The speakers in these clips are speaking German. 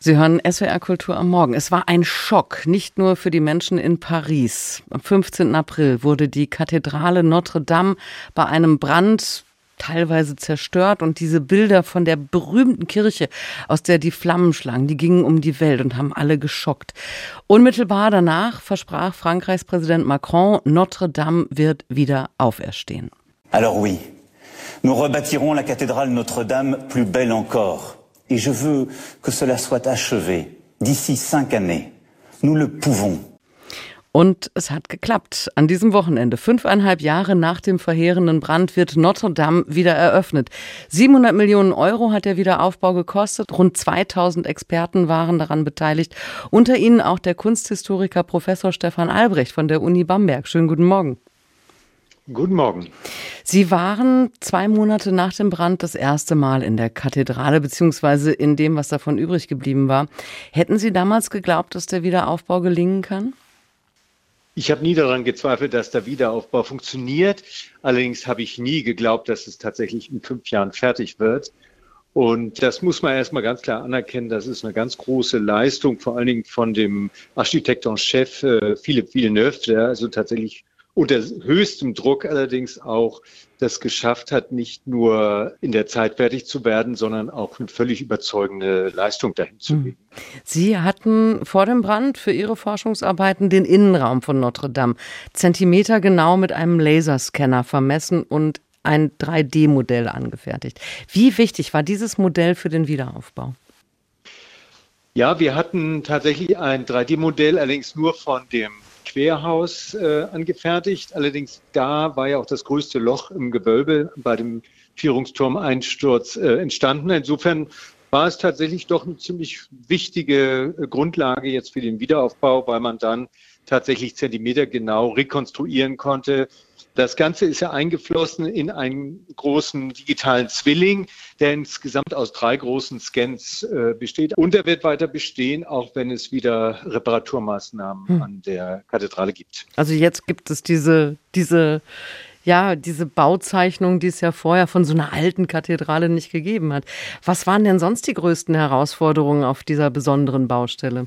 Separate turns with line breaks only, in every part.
Sie hören SWR Kultur am Morgen. Es war ein Schock, nicht nur für die Menschen in Paris. Am 15. April wurde die Kathedrale Notre Dame bei einem Brand teilweise zerstört und diese Bilder von der berühmten Kirche, aus der die Flammen schlagen, die gingen um die Welt und haben alle geschockt. Unmittelbar danach versprach Frankreichs Präsident Macron, Notre Dame wird wieder auferstehen.
Alors oui, nous rebâtirons la cathédrale Notre Dame plus belle encore. Et je veux que cela soit achevé d'ici 5 années. Nous le pouvons.
Und es hat geklappt. An diesem Wochenende, 5,5 Jahre nach dem verheerenden Brand, wird Notre Dame wieder eröffnet. 700 Millionen Euro hat der Wiederaufbau gekostet. Rund 2000 Experten waren daran beteiligt. Unter ihnen auch der Kunsthistoriker Professor Stefan Albrecht von der Uni Bamberg. Schönen guten Morgen.
Guten Morgen.
Sie waren 2 Monate nach dem Brand das erste Mal in der Kathedrale, beziehungsweise in dem, was davon übrig geblieben war. Hätten Sie damals geglaubt, dass der Wiederaufbau gelingen kann?
Ich habe nie daran gezweifelt, dass der Wiederaufbau funktioniert. Allerdings habe ich nie geglaubt, dass es tatsächlich in 5 Jahren fertig wird. Und das muss man erstmal ganz klar anerkennen. Das ist eine ganz große Leistung, vor allen Dingen von dem Architekt en Chef Philippe Villeneuve, der also tatsächlich unter höchstem Druck allerdings auch das geschafft hat, nicht nur in der Zeit fertig zu werden, sondern auch eine völlig überzeugende Leistung dahin zu legen.
Sie hatten vor dem Brand für Ihre Forschungsarbeiten den Innenraum von Notre Dame zentimetergenau mit einem Laserscanner vermessen und ein 3D-Modell angefertigt. Wie wichtig war dieses Modell für den Wiederaufbau?
Ja, wir hatten tatsächlich ein 3D-Modell, allerdings nur von dem Querhaus angefertigt. Allerdings da war ja auch das größte Loch im Gewölbe bei dem Vierungsturmeinsturz entstanden. Insofern war es tatsächlich doch eine ziemlich wichtige Grundlage jetzt für den Wiederaufbau, weil man dann tatsächlich zentimetergenau rekonstruieren konnte. Das Ganze ist ja eingeflossen in einen großen digitalen Zwilling, der insgesamt aus 3 großen Scans besteht. Und er wird weiter bestehen, auch wenn es wieder Reparaturmaßnahmen an der Kathedrale gibt.
Also jetzt gibt es diese Bauzeichnung, die es ja vorher von so einer alten Kathedrale nicht gegeben hat. Was waren denn sonst die größten Herausforderungen auf dieser besonderen Baustelle?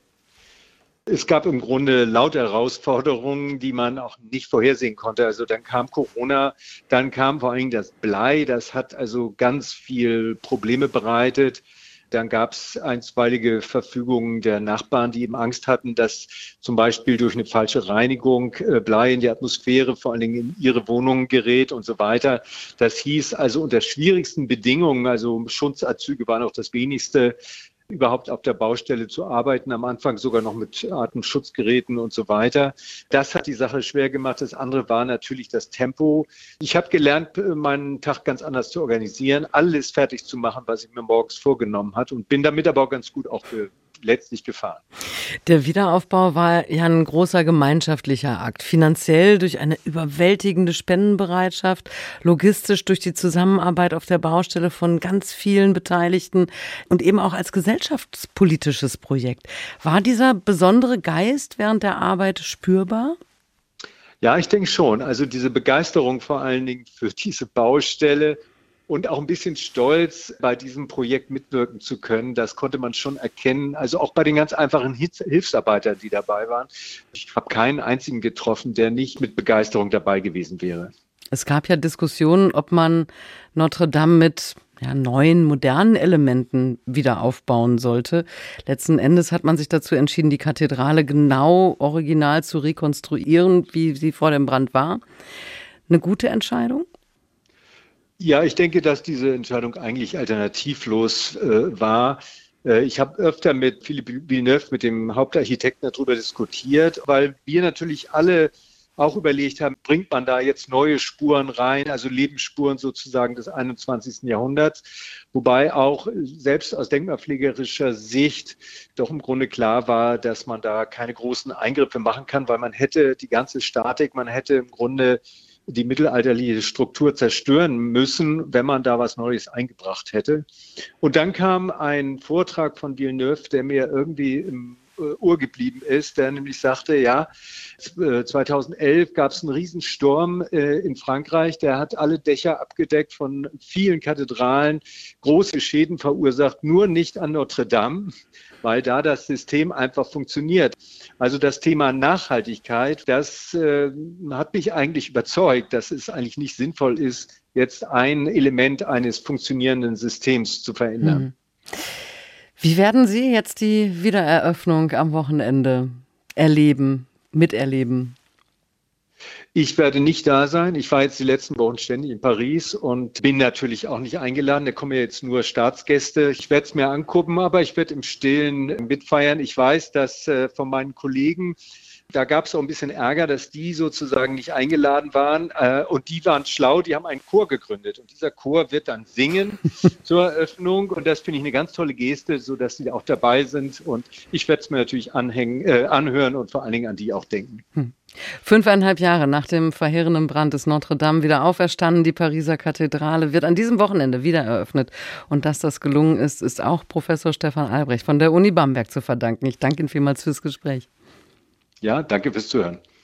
Es gab im Grunde lauter Herausforderungen, die man auch nicht vorhersehen konnte. Also dann kam Corona, dann kam vor allen Dingen das Blei. Das hat also ganz viel Probleme bereitet. Dann gab es einstweilige Verfügungen der Nachbarn, die eben Angst hatten, dass zum Beispiel durch eine falsche Reinigung Blei in die Atmosphäre, vor allen Dingen in ihre Wohnungen gerät und so weiter. Das hieß also unter schwierigsten Bedingungen, also Schutzanzüge waren auch das wenigste, überhaupt auf der Baustelle zu arbeiten, am Anfang sogar noch mit Atemschutzgeräten und so weiter. Das hat die Sache schwer gemacht. Das andere war natürlich das Tempo. Ich habe gelernt, meinen Tag ganz anders zu organisieren, alles fertig zu machen, was ich mir morgens vorgenommen hatte und bin damit aber auch ganz gut auch letztlich gefahren.
Der Wiederaufbau war ja ein großer gemeinschaftlicher Akt. Finanziell durch eine überwältigende Spendenbereitschaft, logistisch durch die Zusammenarbeit auf der Baustelle von ganz vielen Beteiligten und eben auch als gesellschaftspolitisches Projekt. War dieser besondere Geist während der Arbeit spürbar?
Ja, ich denke schon. Also diese Begeisterung vor allen Dingen für diese Baustelle und auch ein bisschen stolz, bei diesem Projekt mitwirken zu können, das konnte man schon erkennen. Also auch bei den ganz einfachen Hilfsarbeitern, die dabei waren. Ich habe keinen einzigen getroffen, der nicht mit Begeisterung dabei gewesen wäre.
Es gab ja Diskussionen, ob man Notre Dame mit neuen, modernen Elementen wieder aufbauen sollte. Letzten Endes hat man sich dazu entschieden, die Kathedrale genau original zu rekonstruieren, wie sie vor dem Brand war. Eine gute Entscheidung?
Ja, ich denke, dass diese Entscheidung eigentlich alternativlos war. Ich habe öfter mit Philippe Villeneuve, mit dem Hauptarchitekten, darüber diskutiert, weil wir natürlich alle auch überlegt haben, bringt man da jetzt neue Spuren rein, also Lebensspuren sozusagen des 21. Jahrhunderts, wobei auch selbst aus denkmalpflegerischer Sicht doch im Grunde klar war, dass man da keine großen Eingriffe machen kann, weil man hätte die ganze Statik, man hätte im Grunde die mittelalterliche Struktur zerstören müssen, wenn man da was Neues eingebracht hätte. Und dann kam ein Vortrag von Villeneuve, der mir irgendwie im Ohr geblieben ist, der nämlich sagte, ja, 2011 gab es einen Riesensturm in Frankreich, der hat alle Dächer abgedeckt von vielen Kathedralen, große Schäden verursacht, nur nicht an Notre Dame, weil da das System einfach funktioniert. Also das Thema Nachhaltigkeit, das hat mich eigentlich überzeugt, dass es eigentlich nicht sinnvoll ist, jetzt ein Element eines funktionierenden Systems zu verändern.
Wie werden Sie jetzt die Wiedereröffnung am Wochenende miterleben?
Ich werde nicht da sein. Ich war jetzt die letzten Wochen ständig in Paris und bin natürlich auch nicht eingeladen. Da kommen ja jetzt nur Staatsgäste. Ich werde es mir angucken, aber ich werde im Stillen mitfeiern. Ich weiß, dass von meinen Kollegen, da gab es auch ein bisschen Ärger, dass die sozusagen nicht eingeladen waren. Und die waren schlau, die haben einen Chor gegründet. Und dieser Chor wird dann singen zur Eröffnung. Und das finde ich eine ganz tolle Geste, sodass sie auch dabei sind. Und ich werde es mir natürlich anhören und vor allen Dingen an die auch denken.
5,5 Jahre nach dem verheerenden Brand ist Notre Dame wieder auferstanden. Die Pariser Kathedrale wird an diesem Wochenende wieder eröffnet. Und dass das gelungen ist, ist auch Professor Stefan Albrecht von der Uni Bamberg zu verdanken. Ich danke Ihnen vielmals fürs Gespräch.
Ja, danke fürs Zuhören.